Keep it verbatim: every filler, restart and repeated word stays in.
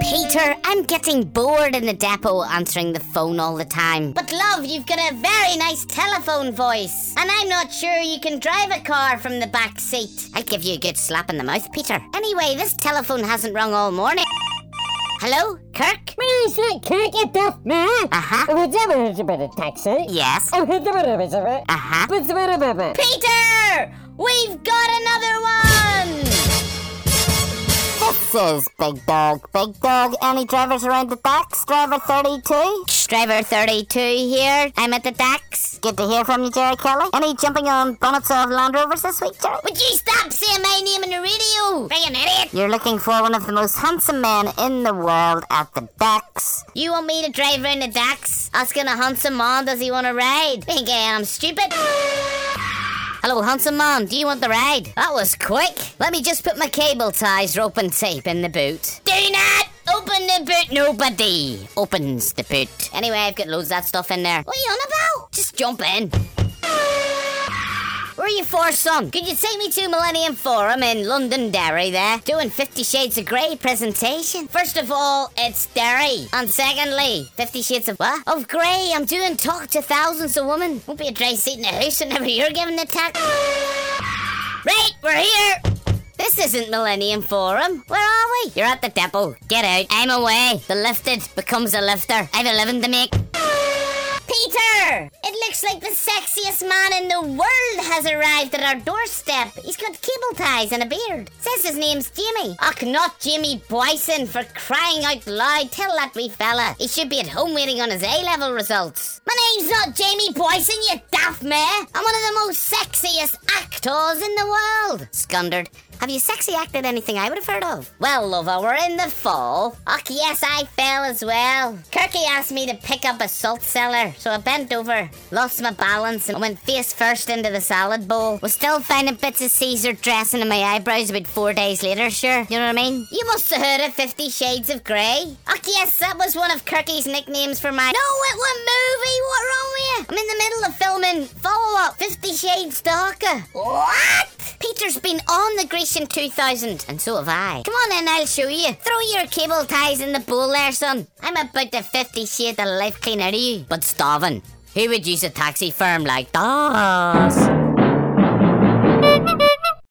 Peter, I'm getting bored in the depot answering the phone all the time. But love, you've got a very nice telephone voice. And I'm not sure you can drive a car from the back seat. I'll give you a good slap in the mouth, Peter. Anyway, this telephone hasn't rung all morning. Hello, Kirk? Is that Kirk, you deaf man? Uh-huh. Taxi? Yes. Uh-huh. Peter! We've got another one! This is Big Dog. Big Dog, any drivers around the docks? Driver thirty-two? Driver thirty-two here. I'm at the docks. Good to hear from you, Jerry Kelly. Any jumping on bonnets of Land Rovers this week, Jerry? Would you stop saying my name on the radio? Are you an idiot? You're looking for one of the most handsome men in the world at the docks. You want me to drive around the docks? Asking a handsome man, does he want to ride? Thinking I'm stupid? Hello, handsome man, do you want the ride? That was quick. Let me just put my cable ties, rope and tape in the boot. Do not open the boot. Nobody opens the boot. Anyway, I've got loads of that stuff in there. What are you on about? Just jump in. Where are you for, son? Could you take me to Millennium Forum in Londonderry there? Doing Fifty Shades of Grey presentation. First of all, it's Derry. And secondly, Fifty Shades of what? Of Grey. I'm doing talk to thousands of women. Won't be a dry seat in the house whenever you're giving the talk. Right, we're here. This isn't Millennium Forum. Where are we? You're at the depot. Get out. I'm away. The lifted becomes a lifter. I've a living to make. Peter! It looks like the sexiest man in the world has arrived at our doorstep. He's got cable ties and a beard. Says his name's Jamie. Och, not Jamie Boyson, for crying out loud. Tell that wee fella he should be at home waiting on his A-level results. My name's not Jamie Boyson, you daft mare. I'm one of the most sexiest actors in the world. Scundered. Have you sexy acted anything I would have heard of? Well, lover, we're in the fall. Och, yes, I fell as well. Kirky asked me to pick up a salt cellar, so I bent over, lost my balance, and went face first into the salad bowl. Was still finding bits of Caesar dressing in my eyebrows about four days later, sure. You know what I mean? You must have heard of Fifty Shades of Grey. Och, yes, that was one of Kirky's nicknames for my... No, it was movie! What wrong with you? I'm in the middle of filming follow-up Fifty Shades Darker. What? Peter's been on the Grecian two thousand, and so have I. Come on in, I'll show you. Throw your cable ties in the bowl there, son. I'm about to Fifty Shades of life clean out of you. But starving. Who would use a taxi firm like that?